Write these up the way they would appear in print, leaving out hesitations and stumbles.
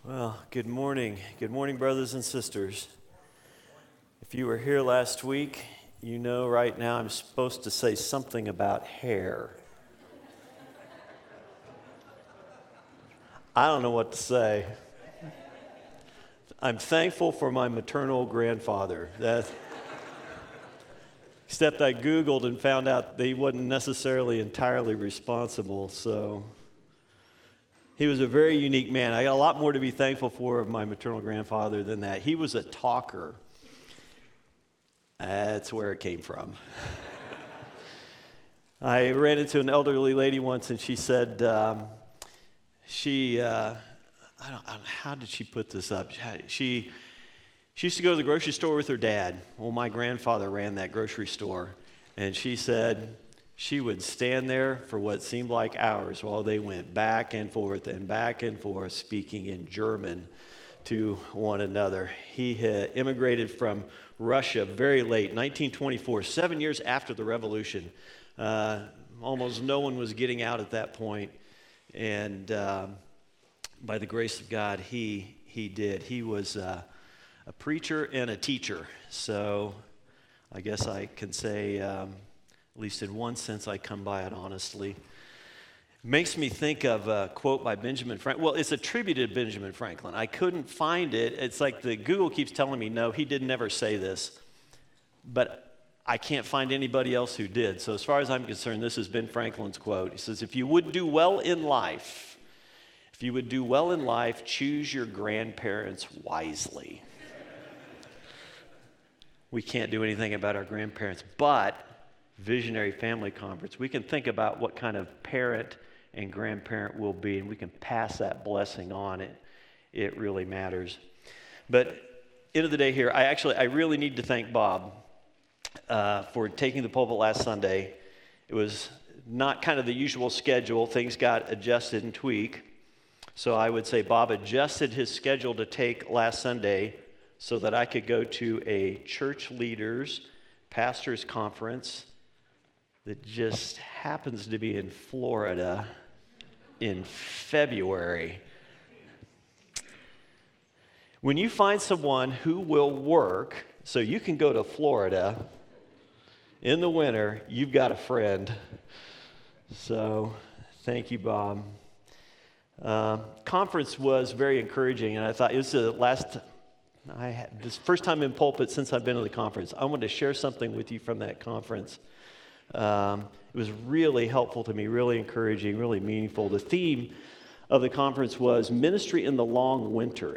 Well, good morning. Good morning, brothers and sisters. If you were here last week, you know right now I'm supposed to say something about hair. I don't know what to say. I'm thankful for my maternal grandfather. Except I Googled and found out that he wasn't necessarily entirely responsible, so he was a very unique man. I got a lot more to be thankful for of my maternal grandfather than that. He was a talker. That's where it came from. I ran into an elderly lady once, and she said, I don't know, how did she put this up? She used to go to the grocery store with her dad. Well, my grandfather ran that grocery store, and she said she would stand there for what seemed like hours while they went back and forth, speaking in German to one another. He had immigrated from Russia very late, 1924, 7 years after the revolution. Almost no one was getting out at that point, and by the grace of God, he did. He was a preacher and a teacher, so I guess I can say, at least in one sense, I come by it honestly. Makes me think of a quote by Benjamin Franklin. Well, it's attributed to Benjamin Franklin. I couldn't find it. It's like the Google keeps telling me, no, he did never say this. But I can't find anybody else who did. So as far as I'm concerned, this is Ben Franklin's quote. He says, if you would do well in life, choose your grandparents wisely. We can't do anything about our grandparents, but Visionary Family Conference, we can think about what kind of parent and grandparent we'll be, and we can pass that blessing on. It really matters. But end of the day here, I really need to thank Bob for taking the pulpit last Sunday. It was not kind of the usual schedule. Things got adjusted and tweaked. So I would say Bob adjusted his schedule to take last Sunday so that I could go to a church leaders, pastors conference that just happens to be in Florida in February. When you find someone who will work so you can go to Florida in the winter, you've got a friend. So thank you, Bob. Conference was very encouraging, and I thought it was this first time in pulpit since I've been to the conference. I wanted to share something with you from that conference. It was really helpful to me, really encouraging, really meaningful. The theme of the conference was ministry in the long winter,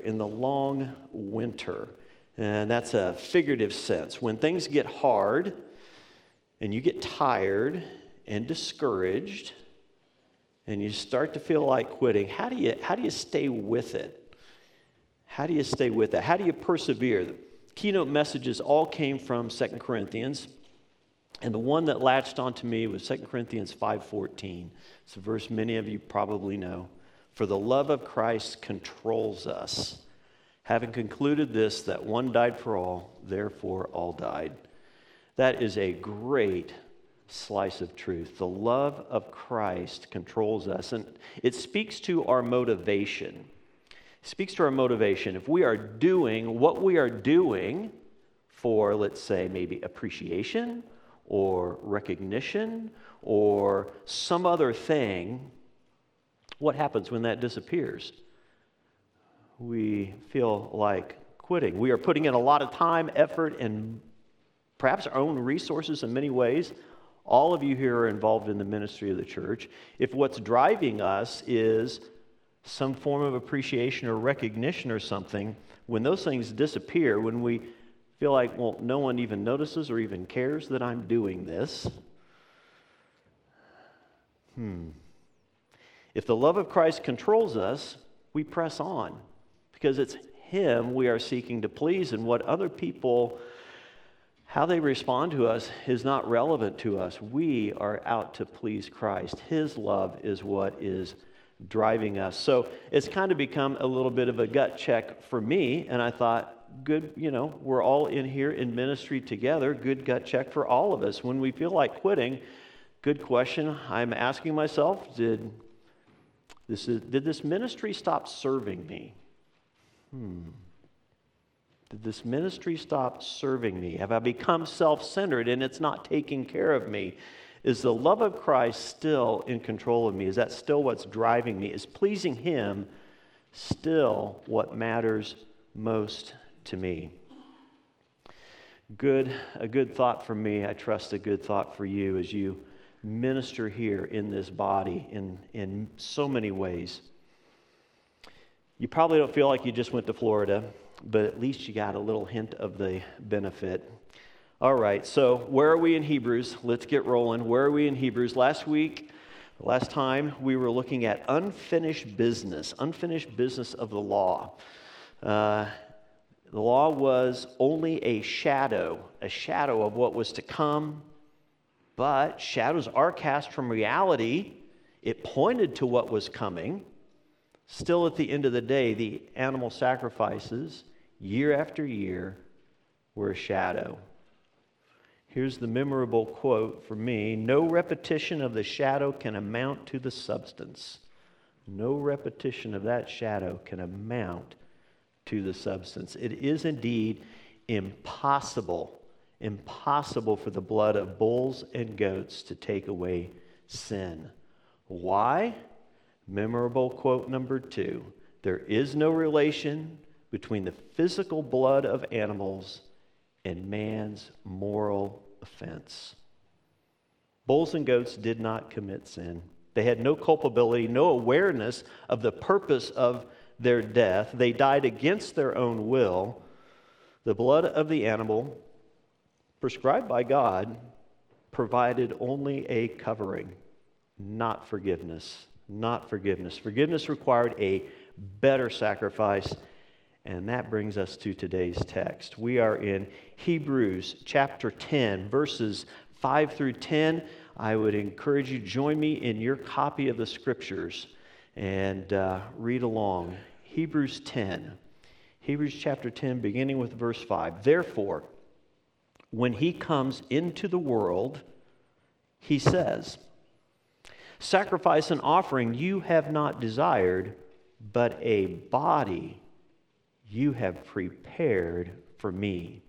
And that's a figurative sense. When things get hard and you get tired and discouraged and you start to feel like quitting, how do you stay with it? How do you stay with that? How do you persevere? The keynote messages all came from 2 Corinthians. And the one that latched onto me was 2 Corinthians 5:14. It's a verse many of you probably know. For the love of Christ controls us, having concluded this, that one died for all, therefore all died. That is a great slice of truth. The love of Christ controls us, and it speaks to our motivation. It speaks to our motivation. If we are doing what we are doing for, let's say, maybe appreciation or recognition or some other thing, what happens when that disappears? We feel like quitting. We are putting in a lot of time, effort, and perhaps our own resources in many ways. All of you here are involved in the ministry of the church. If what's driving us is some form of appreciation or recognition or something, when those things disappear, when we feel like, well, no one even notices or even cares that I'm doing this. If the love of Christ controls us, we press on because it's Him we are seeking to please, and what other people, how they respond to us is not relevant to us. We are out to please Christ. His love is what is driving us. So it's kind of become a little bit of a gut check for me, and I thought, good, we're all in here in ministry together. Good gut check for all of us. When we feel like quitting, good question I'm asking myself, did this ministry stop serving me? Did this ministry stop serving me? Have I become self-centered and it's not taking care of me? Is the love of Christ still in control of me? Is that still what's driving me? Is pleasing Him still what matters most to me? A good thought for me. I trust a good thought for you as you minister here in this body in so many ways. You probably don't feel like you just went to Florida, but at least you got a little hint of the benefit. All right, so where are we in Hebrews? Let's get rolling. Where are we in Hebrews? Last time we were looking at unfinished business of the law. The law was only a shadow of what was to come, but shadows are cast from reality. It pointed to what was coming. Still, at the end of the day, the animal sacrifices, year after year, were a shadow. Here's the memorable quote for me: "No repetition of the shadow can amount to the substance." No repetition of that shadow can amount to the substance. It is indeed impossible for the blood of bulls and goats to take away sin. Why? Memorable quote number 2. There is no relation between the physical blood of animals and man's moral offense. Bulls and goats did not commit sin. They had no culpability, no awareness of the purpose of their death. They died against their own will. The blood of the animal, prescribed by God, provided only a covering, not forgiveness. Not forgiveness. Forgiveness required a better sacrifice. And that brings us to today's text. We are in Hebrews chapter 10, verses 5 through 10. I would encourage you to join me in your copy of the Scriptures and read along. Hebrews 10. Hebrews chapter 10, beginning with verse 5. "Therefore, when He comes into the world," He says, "sacrifice and offering you have not desired, but a body you have prepared for me.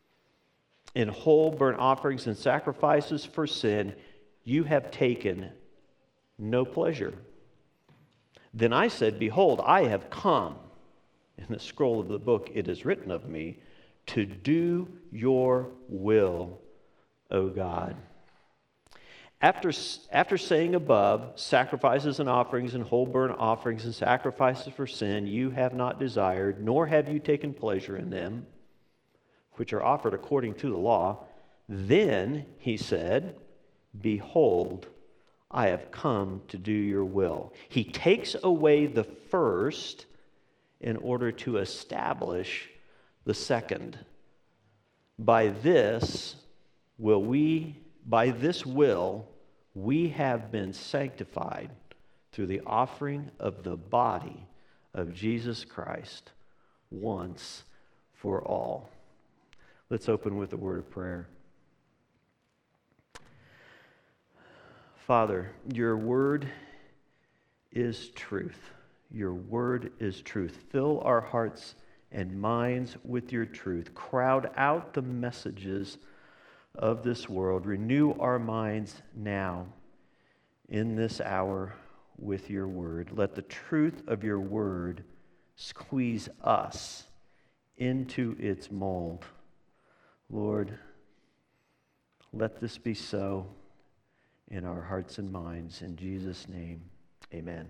In whole burnt offerings and sacrifices for sin you have taken no pleasure. Then I said, Behold, I have come. In the scroll of the book it is written of me, to do your will, O God." After saying above, sacrifices and offerings and whole burnt offerings and sacrifices for sin you have not desired, nor have you taken pleasure in them, which are offered according to the law, then He said, Behold, I have come to do your will. He takes away the first in order to establish the second. By this will we have been sanctified through the offering of the body of Jesus Christ once for all. Let's open with a word of prayer. Father, your word is truth. Your word is truth. Fill our hearts and minds with your truth. Crowd out the messages of this world. Renew our minds now in this hour with your word. Let the truth of your word squeeze us into its mold. Lord, let this be so in our hearts and minds. In Jesus' name, amen.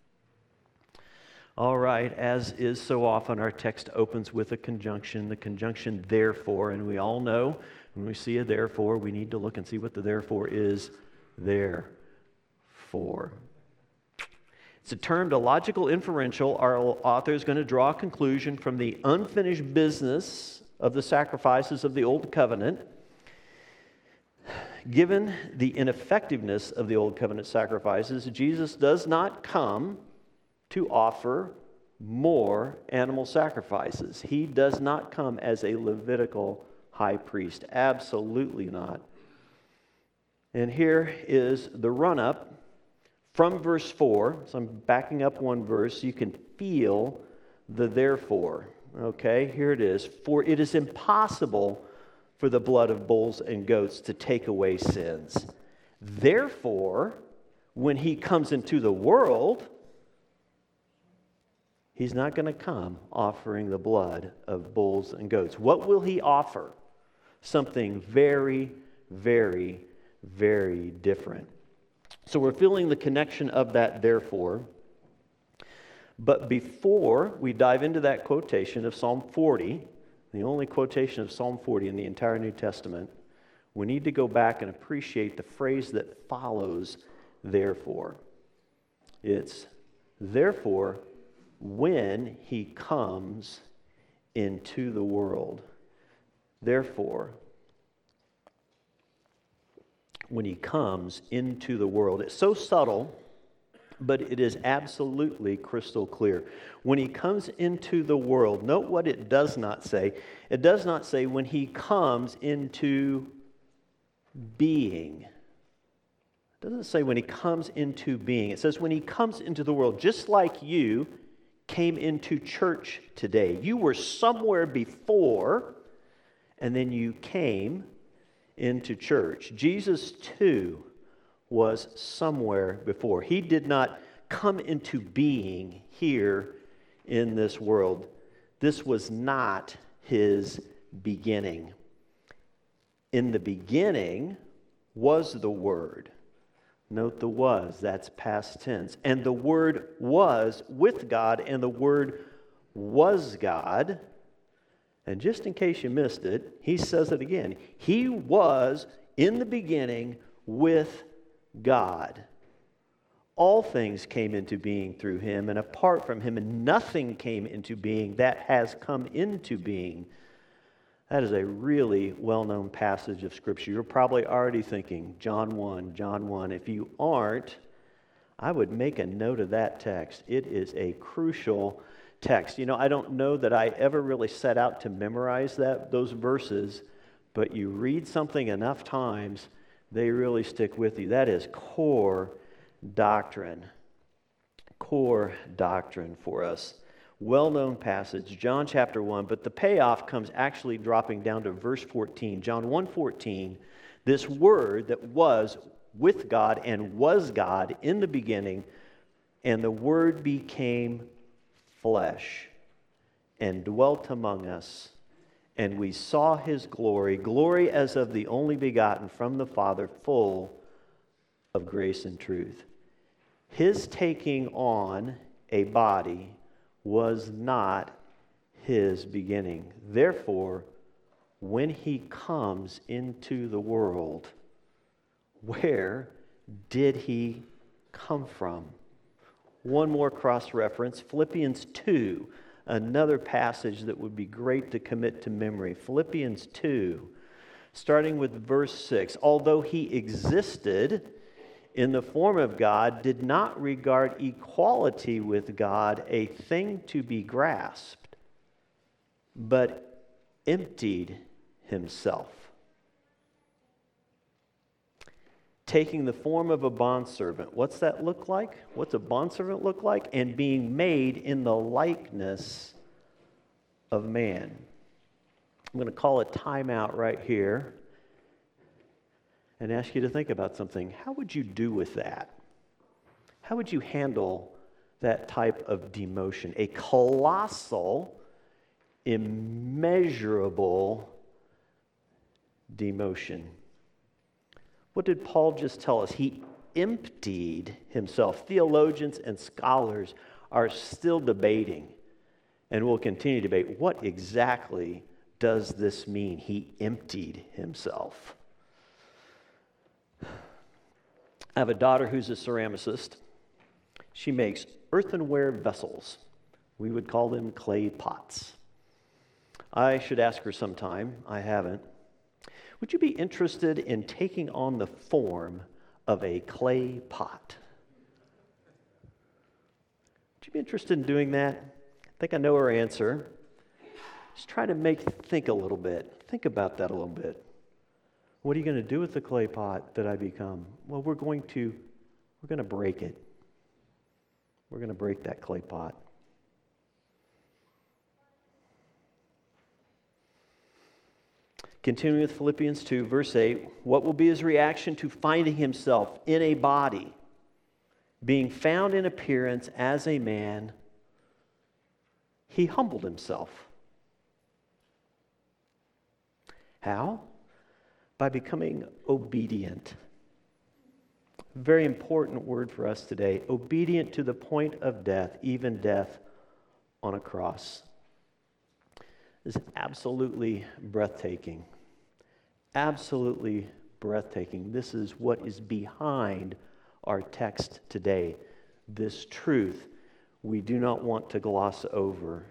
All right, as is so often, our text opens with a conjunction, the conjunction therefore, and we all know when we see a therefore, we need to look and see what the therefore is there for. It's a term to logical inferential. Our author is going to draw a conclusion from the unfinished business of the sacrifices of the Old Covenant. Given the ineffectiveness of the Old Covenant sacrifices, Jesus does not come to offer more animal sacrifices. He does not come as a Levitical high priest. Absolutely not. And here is the run-up from verse 4. So I'm backing up one verse. You can feel the therefore. Okay, here it is. For it is impossible for the blood of bulls and goats to take away sins. Therefore, when he comes into the world, he's not going to come offering the blood of bulls and goats. What will he offer? Something very, very, very different. So we're feeling the connection of that therefore. But before we dive into that quotation of Psalm 40, the only quotation of Psalm 40 in the entire New Testament, we need to go back and appreciate the phrase that follows therefore. It's therefore when he comes into the world. Therefore, when he comes into the world. It's so subtle, but it is absolutely crystal clear. When he comes into the world, note what it does not say. It does not say when he comes into being. It doesn't say when he comes into being. It says when he comes into the world, just like you came into church today. You were somewhere before, and then you came into church. Jesus, too, was somewhere before. He did not come into being here in this world. This was not his beginning. In the beginning was the Word. Note the was, that's past tense. And the Word was with God, and the Word was God. And just in case you missed it, he says it again. He was in the beginning with God. All things came into being through him, and apart from him, and nothing came into being that has come into being. That is a really well-known passage of Scripture. You're probably already thinking, John 1, John 1. If you aren't, I would make a note of that text. It is a crucial text. You know, I don't know that I ever really set out to memorize those verses, but you read something enough times, they really stick with you. That is core doctrine. Core doctrine for us. Well-known passage, John chapter 1, but the payoff comes actually dropping down to verse 14. John 1:14, this Word that was with God and was God in the beginning, and the Word became flesh and dwelt among us, and we saw his glory, glory as of the only begotten from the Father, full of grace and truth. His taking on a body was not his beginning. Therefore, when he comes into the world, where did he come from? One more cross-reference, Philippians 2, another passage that would be great to commit to memory. Philippians 2, starting with verse 6. Although he existed in the form of God, did not regard equality with God a thing to be grasped, but emptied himself, taking the form of a bondservant. What's that look like? What's a bondservant look like? And being made in the likeness of man. I'm going to call a timeout right here and ask you to think about something. How would you do with that? How would you handle that type of demotion? A colossal, immeasurable demotion. What did Paul just tell us? He emptied himself. Theologians and scholars are still debating and will continue to debate what exactly does this mean? He emptied himself. I have a daughter who's a ceramicist. She makes earthenware vessels. We would call them clay pots. I should ask her sometime. I haven't. Would you be interested in taking on the form of a clay pot? Would you be interested in doing that? I think I know her answer. Just try to think a little bit. Think about that a little bit. What are you going to do with the clay pot that I become? Well, we're going to break it. We're going to break that clay pot. Continuing with Philippians 2, verse 8, what will be his reaction to finding himself in a body, being found in appearance as a man? He humbled himself. How? By becoming obedient. Very important word for us today. Obedient to the point of death, even death on a cross. This is absolutely breathtaking. Absolutely breathtaking. This is what is behind our text today. This truth we do not want to gloss over.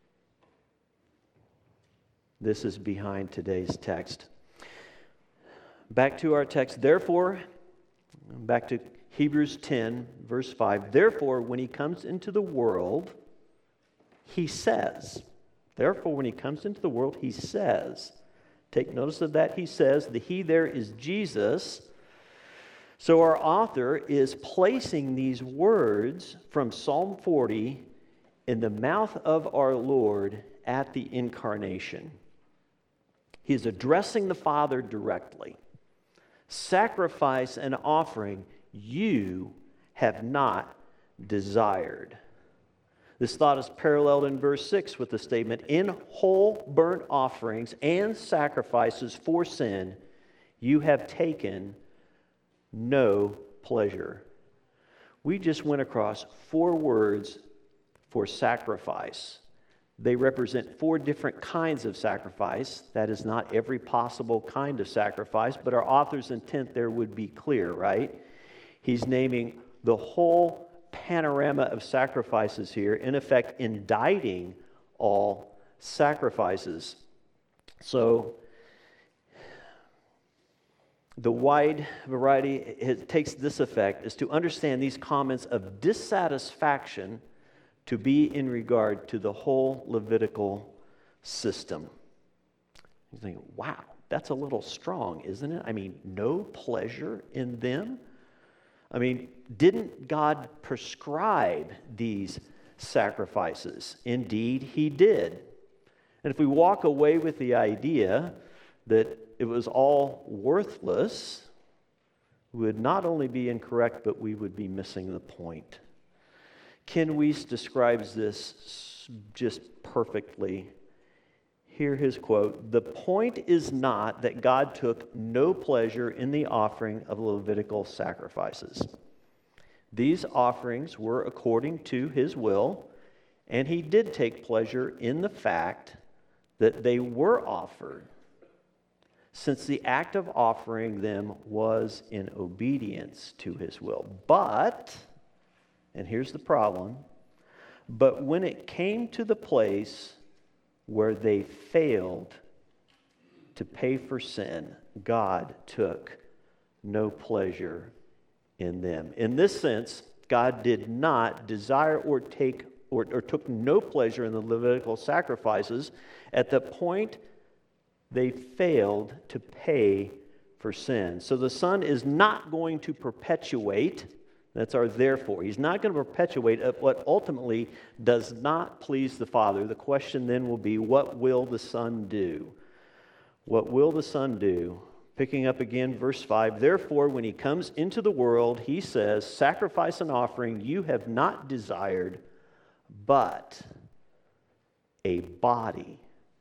This is behind today's text. Back to our text. Therefore, back to Hebrews 10, verse 5. Therefore, when he comes into the world, he says. Therefore, when he comes into the world, he says. Take notice of that. He says. The he there is Jesus. So our author is placing these words from Psalm 40 in the mouth of our Lord at the incarnation. He is addressing the Father directly. Sacrifice and offering you have not desired. This thought is paralleled in verse 6 with the statement, in whole burnt offerings and sacrifices for sin, you have taken no pleasure. We just went across 4 words for sacrifice. They represent 4 different kinds of sacrifice. That is not every possible kind of sacrifice, but our author's intent there would be clear, right? He's naming the whole panorama of sacrifices here, in effect indicting all sacrifices. So the wide variety it takes this effect is to understand these comments of dissatisfaction to be in regard to the whole Levitical system. You think, wow, that's a little strong, isn't it? I mean, no pleasure in them? I mean, didn't God prescribe these sacrifices? Indeed, he did. And if we walk away with the idea that it was all worthless, we would not only be incorrect, but we would be missing the point. Ken Weiss describes this just perfectly. Hear his quote, "The point is not that God took no pleasure in the offering of Levitical sacrifices. These offerings were according to his will, and he did take pleasure in the fact that they were offered, since the act of offering them was in obedience to his will. But," and here's the problem, "but when it came to the place where they failed to pay for sin, God took no pleasure in them." In this sense, God did not desire or took no pleasure in the Levitical sacrifices at the point they failed to pay for sin. So the Son is not going to perpetuate, that's our therefore. He's not going to perpetuate what ultimately does not please the Father. The question then will be, what will the Son do? What will the Son do? Picking up again, verse 5, "Therefore, when he comes into the world, he says, sacrifice and offering you have not desired, but a body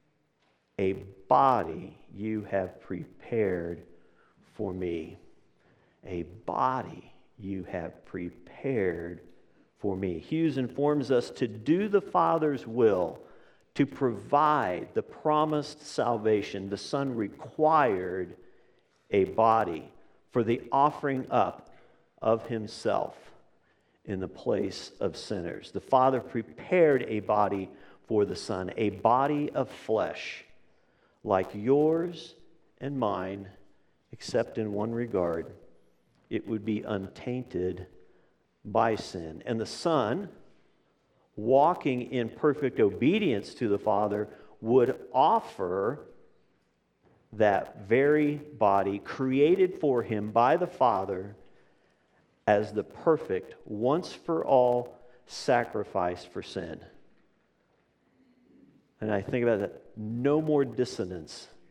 you have prepared for me." A body you have prepared for me. Hughes informs us to do the Father's will, to provide the promised salvation. The Son required a body for the offering up of himself in the place of sinners. The Father prepared a body for the Son, a body of flesh like yours and mine, except in one regard. It would be untainted by sin. And the Son, walking in perfect obedience to the Father, would offer that very body created for him by the Father as the perfect, once-for-all sacrifice for sin. And I think about that, no more dissonance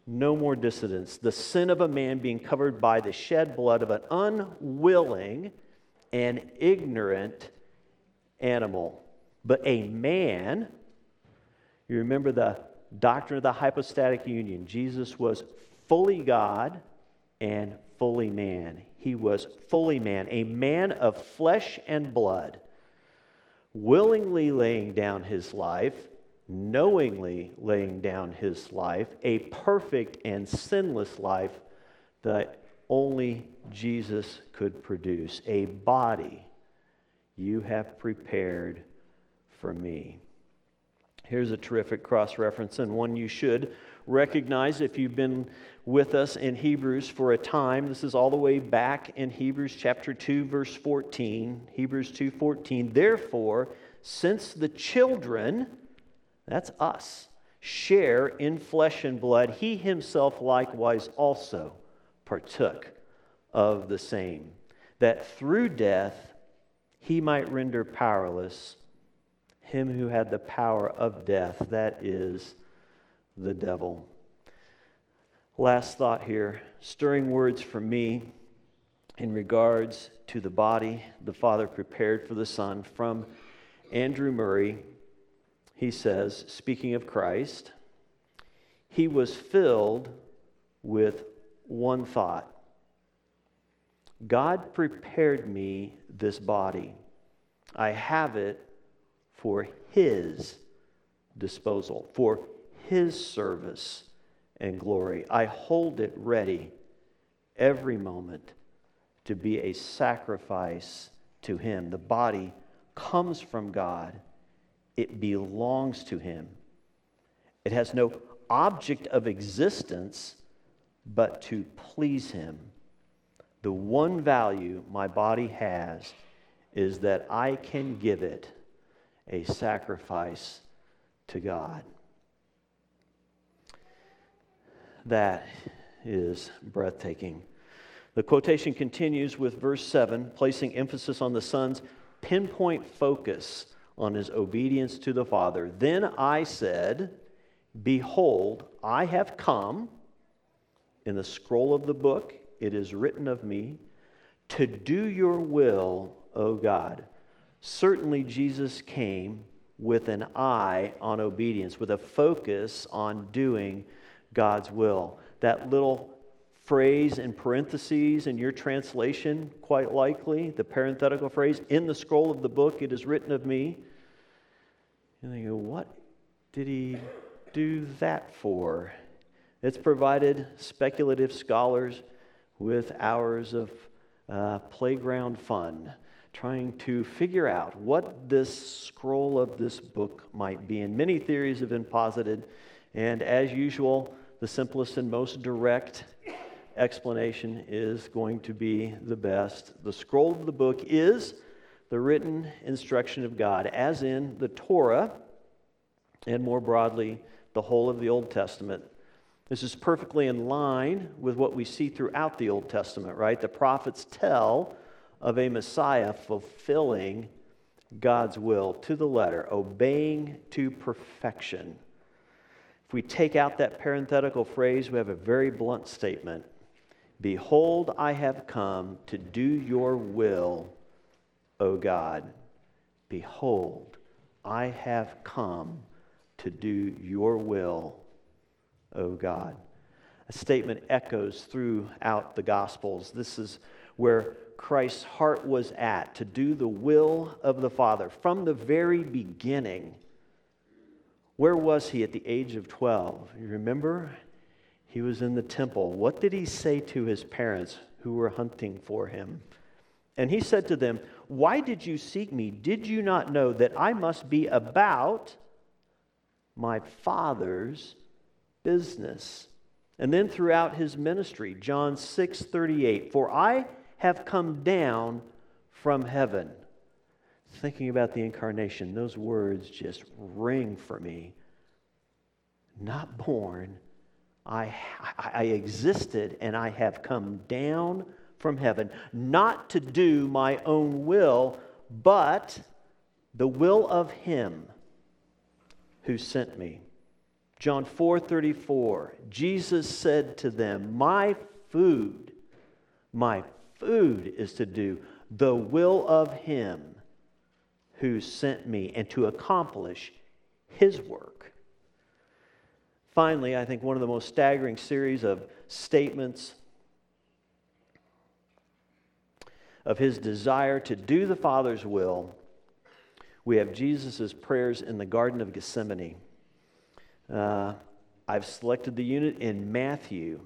No more dissidence. The sin of a man being covered by the shed blood of an unwilling and ignorant animal. But a man, you remember the doctrine of the hypostatic union. Jesus was fully God and fully man. He was fully man, a man of flesh and blood, willingly laying down his life, knowingly laying down his life, a perfect and sinless life that only Jesus could produce, a body you have prepared for me. Here's a terrific cross-reference, and one you should recognize if you've been with us in Hebrews for a time. This is all the way back in Hebrews chapter 2, verse 14. Hebrews 2:14. Therefore, since the children, that's us, share in flesh and blood, he himself likewise also partook of the same, that through death he might render powerless him who had the power of death, that is, the devil. Last thought here, stirring words from me in regards to the body the Father prepared for the Son, from Andrew Murray. He says, speaking of Christ, he was filled with one thought. God prepared me this body. I have it for his disposal, for his service and glory. I hold it ready every moment to be a sacrifice to him. The body comes from God. It belongs to him. It has no object of existence but to please him. The one value my body has is that I can give it a sacrifice to God. That is breathtaking. The quotation continues with verse 7, placing emphasis on the Son's pinpoint focus on his obedience to the Father. Then I said, behold, I have come. In the scroll of the book, it is written of me, to do your will, O God. Certainly Jesus came with an eye on obedience, with a focus on doing God's will. That little phrase in parentheses in your translation, quite likely, the parenthetical phrase, in the scroll of the book, it is written of me. And they go, what did he do that for? It's provided speculative scholars with hours of playground fun, trying to figure out what this scroll of this book might be. And many theories have been posited, and as usual, the simplest and most direct explanation is going to be the best. The scroll of the book is the written instruction of God, as in the Torah, and more broadly, the whole of the Old Testament. This is perfectly in line with what we see throughout the Old Testament, right? The prophets tell of a Messiah fulfilling God's will to the letter, obeying to perfection. If we take out that parenthetical phrase, we have a very blunt statement. Behold, I have come to do your will, O God. Behold, I have come to do your will, O God. A statement echoes throughout the Gospels. This is where Christ's heart was at, to do the will of the Father. From the very beginning, where was he at the age of 12? You remember? He was in the temple. What did he say to his parents who were hunting for him? And he said to them, why did you seek me? Did you not know that I must be about my Father's business? And then throughout his ministry, John 6:38, for I have come down from heaven. Thinking about the incarnation, those words just ring for me. Not born, I existed, and I have come down from heaven, not to do my own will, but the will of him who sent me. John 4:34, Jesus said to them, my food is to do the will of him who sent me and to accomplish his work. Finally, I think one of the most staggering series of statements of his desire to do the Father's will, we have Jesus' prayers in the Garden of Gethsemane. I've selected the unit in Matthew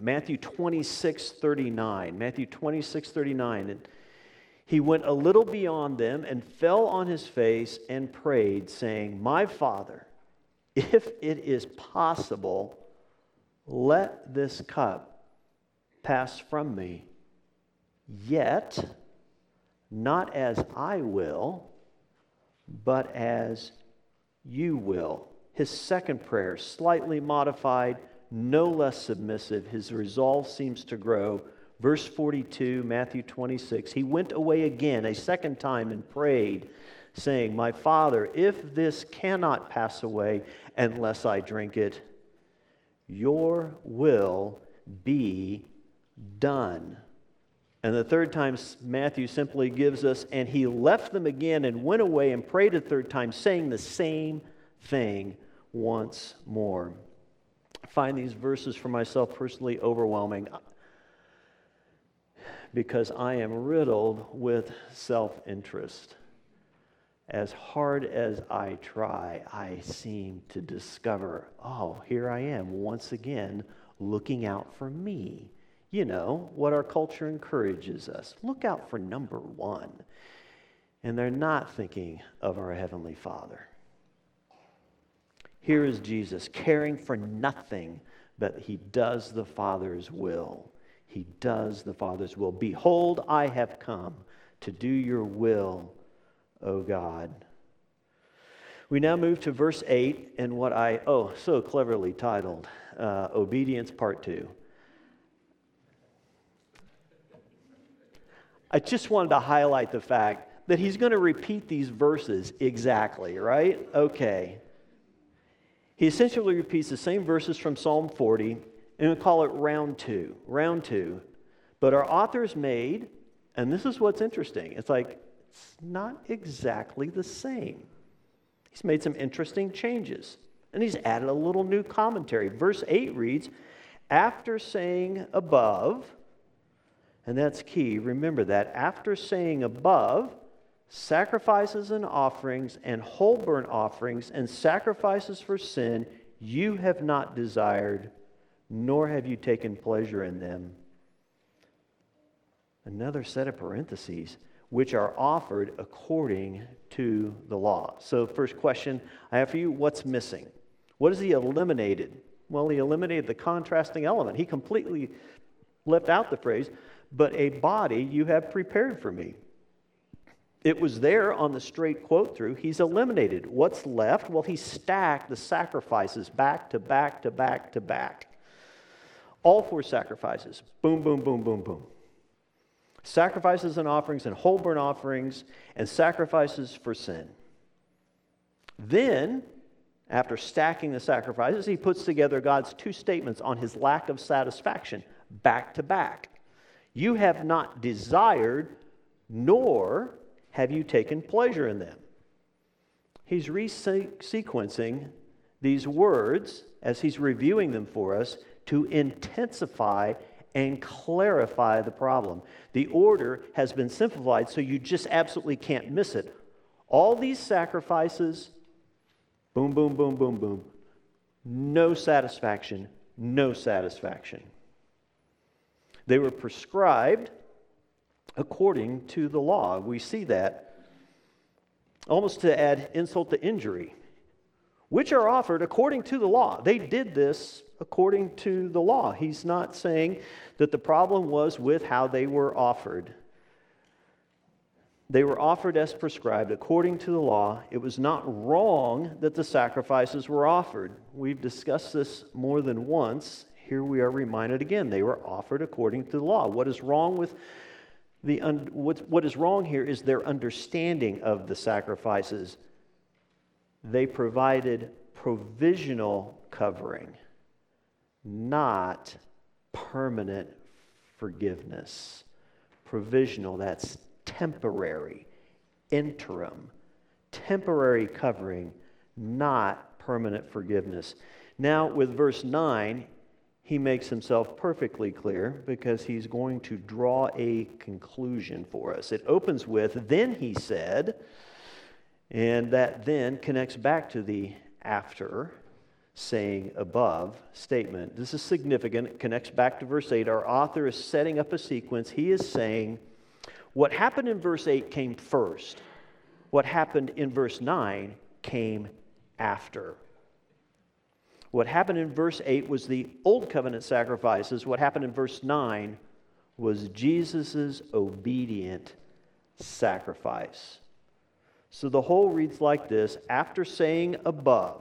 26:39. Matthew 26:39. And he went a little beyond them and fell on his face and prayed, saying, "My Father, if it is possible, let this cup pass from me. Yet, not as I will, but as you will." His second prayer, slightly modified, no less submissive. His resolve seems to grow. Verse 42, Matthew 26. He went away again a second time and prayed, saying, "My Father, if this cannot pass away unless I drink it, your will be done." And the third time, Matthew simply gives us, "And he left them again and went away and prayed a third time, saying the same thing once more." I find these verses for myself personally overwhelming because I am riddled with self-interest. As hard as I try, I seem to discover, here I am once again looking out for me. You know, what our culture encourages us. Look out for number one. And they're not thinking of our Heavenly Father. Here is Jesus caring for nothing, but he does the Father's will. He does the Father's will. "Behold, I have come to do your will, O God." We now move to verse 8 and what I, so cleverly titled, Obedience Part 2. I just wanted to highlight the fact that he's going to repeat these verses exactly, right? Okay. He essentially repeats the same verses from Psalm 40, and we call it round two. But our author's made, and this is what's interesting, it's not exactly the same. He's made some interesting changes, and he's added a little new commentary. Verse 8 reads, "After saying above," and that's key, remember that, after saying above, "sacrifices and offerings and whole burnt offerings and sacrifices for sin you have not desired, nor have you taken pleasure in them." Another set of parentheses, "which are offered according to the law." So first question I have for you, what's missing? What has he eliminated? Well, he eliminated the contrasting element. He completely left out the phrase, "but a body you have prepared for me." It was there on the straight quote through. He's eliminated. What's left? Well, he stacked the sacrifices back to back to back to back. All four sacrifices. Boom, boom, boom, boom, boom. Sacrifices and offerings and whole burnt offerings and sacrifices for sin. Then, after stacking the sacrifices, he puts together God's two statements on his lack of satisfaction back to back. "You have not desired, nor have you taken pleasure in them." He's resequencing these words as he's reviewing them for us to intensify and clarify the problem. The order has been simplified so you just absolutely can't miss it. All these sacrifices, boom, boom, boom, boom, boom. No satisfaction, no satisfaction. They were prescribed according to the law. We see that almost to add insult to injury. Which are offered according to the law. They did this according to the law. He's not saying that the problem was with how they were offered. They were offered as prescribed according to the law. It was not wrong that the sacrifices were offered. We've discussed this more than once. Here we are reminded again. They were offered according to the law. What is wrong with what is wrong here is their understanding of the sacrifices. They provided provisional covering, not permanent forgiveness. Provisional, that's temporary, interim, temporary covering, not permanent forgiveness. Now, with verse 9, he makes himself perfectly clear because he's going to draw a conclusion for us. It opens with, then he said, and that then connects back to the after saying above statement. This is significant. It connects back to verse 8. Our author is setting up a sequence. He is saying what happened in verse 8 came first. What happened in verse 9 came after. What happened in verse 8 was the old covenant sacrifices. What happened in verse 9 was Jesus' obedient sacrifice. So the whole reads like this: after saying above,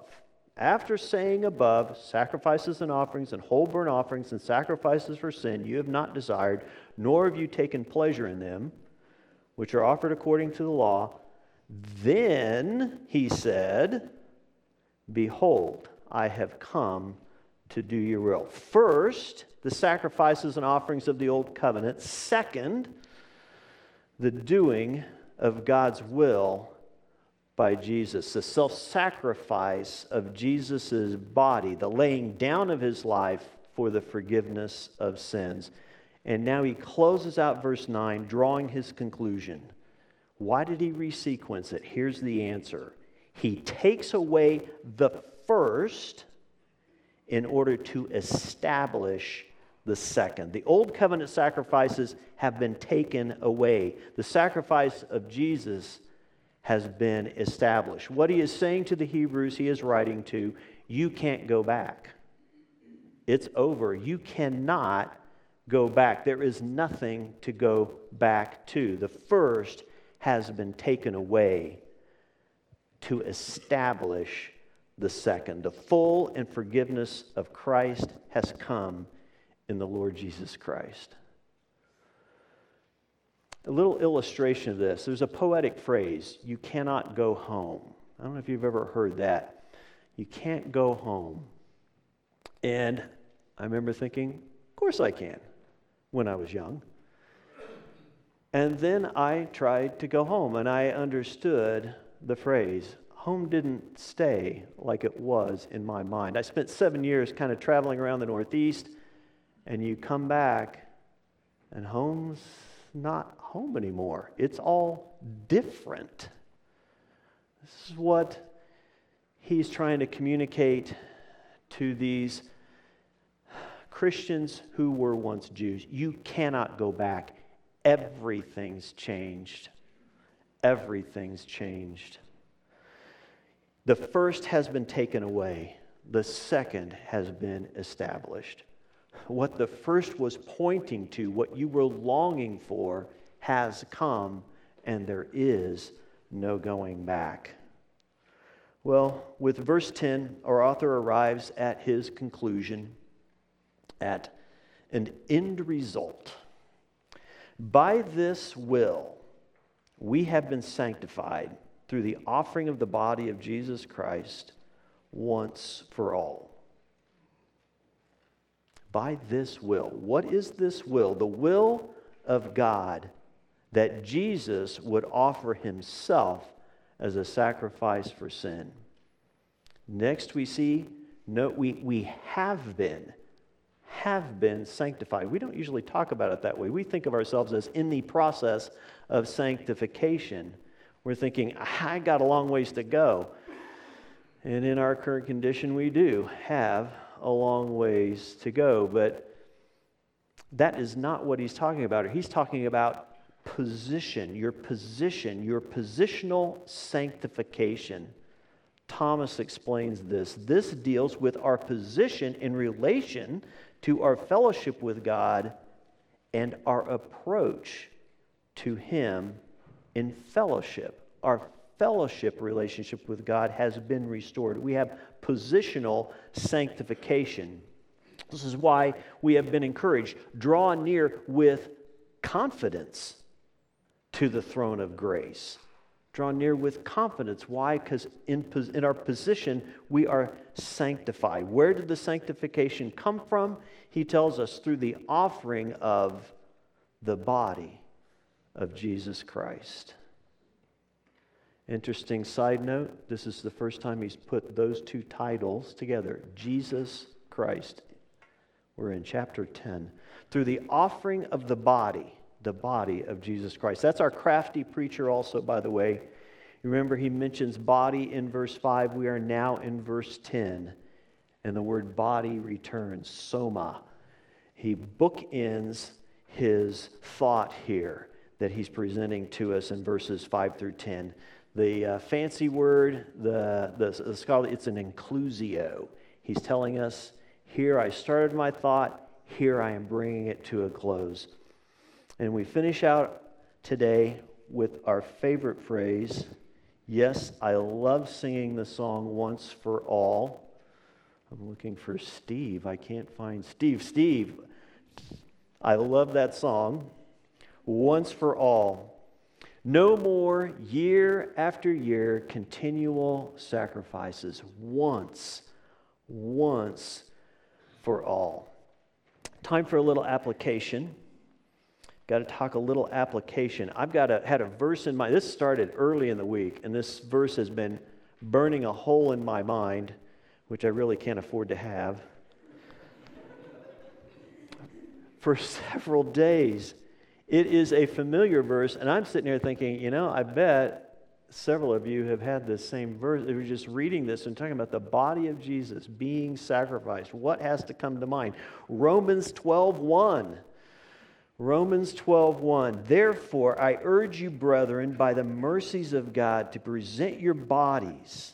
sacrifices and offerings and whole burnt offerings and sacrifices for sin you have not desired, nor have you taken pleasure in them, which are offered according to the law. Then he said, behold, I have come to do your will. First, the sacrifices and offerings of the old covenant. Second, the doing of God's will by Jesus. The self-sacrifice of Jesus' body, the laying down of his life for the forgiveness of sins. And now he closes out verse 9, drawing his conclusion. Why did he resequence it? Here's the answer. He takes away the first in order to establish the second. The old covenant sacrifices have been taken away. The sacrifice of Jesus has been established. What he is saying to the Hebrews he is writing to, you can't go back. It's over. You cannot go back. There is nothing to go back to. The first has been taken away to establish the second. The full and forgiveness of Christ has come in the Lord Jesus Christ. A little illustration of this. There's a poetic phrase, you cannot go home. I don't know if you've ever heard that. You can't go home. And I remember thinking, of course I can, when I was young. And then I tried to go home, and I understood the phrase. Home didn't stay like it was in my mind. I spent 7 years kind of traveling around the Northeast, and you come back, and home's not home anymore. It's all different. This is what he's trying to communicate to these Christians who were once Jews. You cannot go back. Everything's changed. Everything's changed. The first has been taken away. The second has been established. What the first was pointing to, what you were longing for, has come, and there is no going back. Well, with verse 10, our author arrives at his conclusion, at an end result. By this will, we have been sanctified through the offering of the body of Jesus Christ once for all. By this will. What is this will? The will of God that Jesus would offer himself as a sacrifice for sin. Next we see, we have been sanctified. We don't usually talk about it that way. We think of ourselves as in the process of sanctification. We're thinking, I got a long ways to go. And in our current condition, we do have a long ways to go. But that is not what he's talking about. He's talking about position, your positional sanctification. Thomas explains this. This deals with our position in relation to our fellowship with God and our approach to him in fellowship. Our fellowship relationship with God has been restored. We have positional sanctification. This is why we have been encouraged. Draw near with confidence to the throne of grace. Draw near with confidence. Why? Because in our position, we are sanctified. Where did the sanctification come from? He tells us through the offering of the body of Jesus Christ. Interesting side note, this is the first time he's put those two titles together, Jesus Christ. We're in chapter 10. Through the offering of the body of Jesus Christ. That's our crafty preacher also, by the way. Remember, he mentions body in verse 5. We are now in verse 10. And the word body returns, soma. He bookends his thought here that he's presenting to us in verses 5 through 10. The fancy word, the scholar, it's an inclusio. He's telling us, here I started my thought, here I am bringing it to a close. And we finish out today with our favorite phrase. Yes, I love singing the song Once for All. I'm looking for Steve. I can't find Steve. Steve, I love that song. Once for all. No more year after year continual sacrifices. Once for all. Time for a little application. Got to talk a little application. Had a verse in mind. This started early in the week, and this verse has been burning a hole in my mind, which I really can't afford to have, for several days. It is a familiar verse, and I'm sitting here thinking, I bet several of you have had this same verse. They were just reading this and talking about the body of Jesus being sacrificed. What has to come to mind? Romans 12:1. Romans 12:1. Therefore, I urge you, brethren, by the mercies of God, to present your bodies.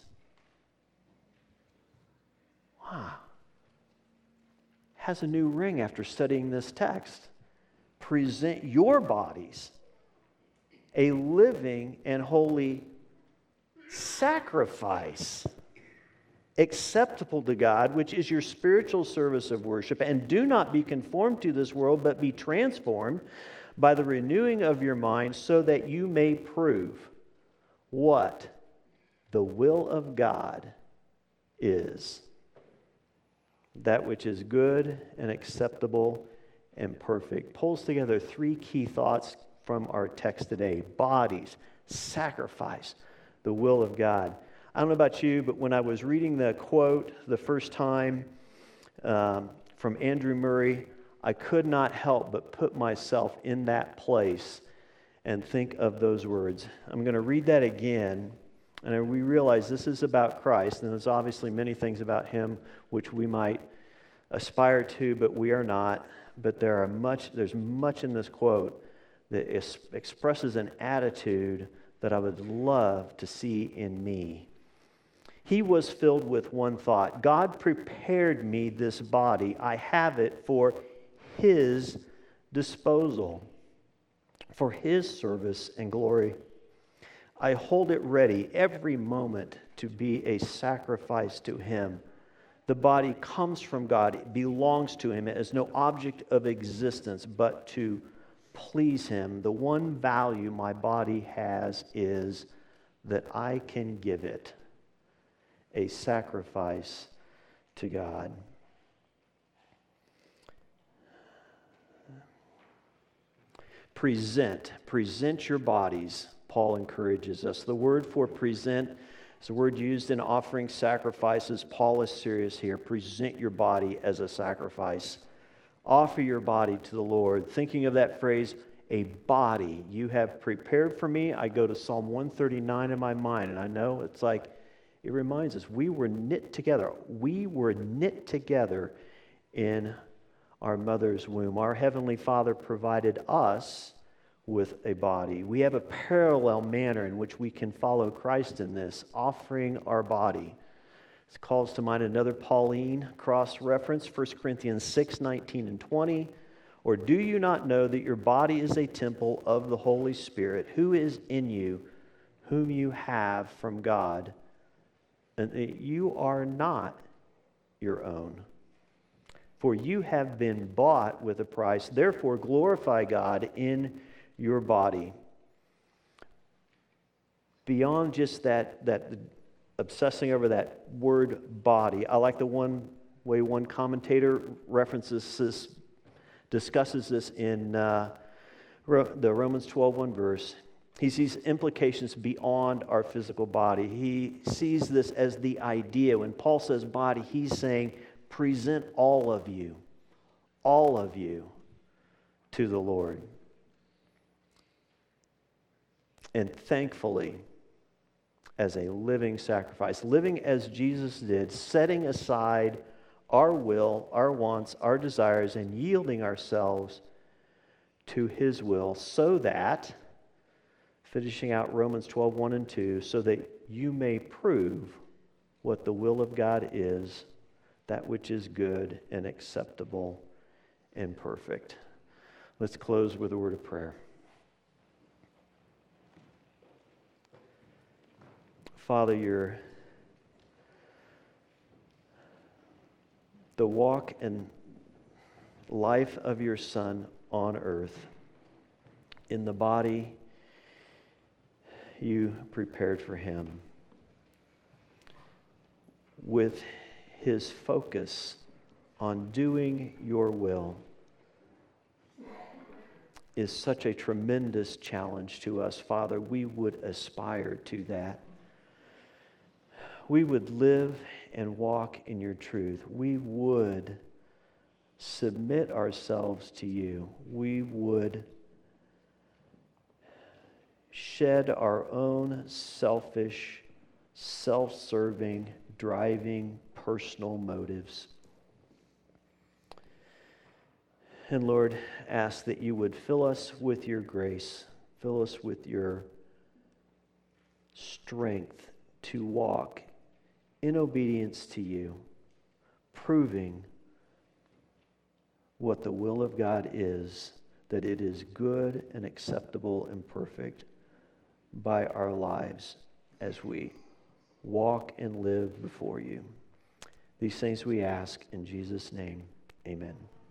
Wow. Has a new ring after studying this text. Present your bodies a living and holy sacrifice, acceptable to God, which is your spiritual service of worship. And do not be conformed to this world, but be transformed by the renewing of your mind, so that you may prove what the will of God is, that which is good and acceptable and perfect. Pulls together three key thoughts from our text today. Bodies, sacrifice, the will of God. I don't know about you, but when I was reading the quote the first time from Andrew Murray, I could not help but put myself in that place and think of those words. I'm going to read that again, and we realize this is about Christ, and there's obviously many things about Him which we might aspire to, but we are not. But there's much in this quote that expresses an attitude that I would love to see in me. He was filled with one thought. God prepared me this body. I have it for His disposal, for His service and glory. I hold it ready every moment to be a sacrifice to Him. The body comes from God. It belongs to Him. It is no object of existence but to please Him. The one value my body has is that I can give it a sacrifice to God. Present your bodies, Paul encourages us. The word for present is a word used in offering sacrifices. Paul is serious here. Present your body as a sacrifice. Offer your body to the Lord. Thinking of that phrase, a body you have prepared for me, I go to Psalm 139 in my mind, and I know it's like, it reminds us, we were knit together. We were knit together in our mother's womb. Our Heavenly Father provided us with a body. We have a parallel manner in which we can follow Christ in this, offering our body. This calls to mind another Pauline cross-reference, 1 Corinthians 6:19 and 20. Or do you not know that your body is a temple of the Holy Spirit, who is in you, whom you have from God, and that you are not your own? For you have been bought with a price. Therefore glorify God in your body. beyond just that obsessing over that word body. I like the one way one commentator discusses this in the Romans 12:1 verse. He sees implications beyond our physical body. He sees this as the idea. When Paul says body, he's saying present all of you to the Lord. And thankfully, as a living sacrifice, living as Jesus did, setting aside our will, our wants, our desires, and yielding ourselves to His will, so that, finishing out Romans 12:1 and 2, so that you may prove what the will of God is, that which is good and acceptable and perfect. Let's close with a word of prayer. Father, the walk and life of your Son on earth, in the body you prepared for him, with his focus on doing your will, is such a tremendous challenge to us. Father, we would aspire to that. We would live and walk in your truth. We would submit ourselves to you. We would shed our own selfish, self-serving, driving, personal motives. And Lord, ask that you would fill us with your grace, fill us with your strength to walk in obedience to you, proving what the will of God is, that it is good and acceptable and perfect by our lives as we walk and live before you. These things we ask in Jesus' name. Amen.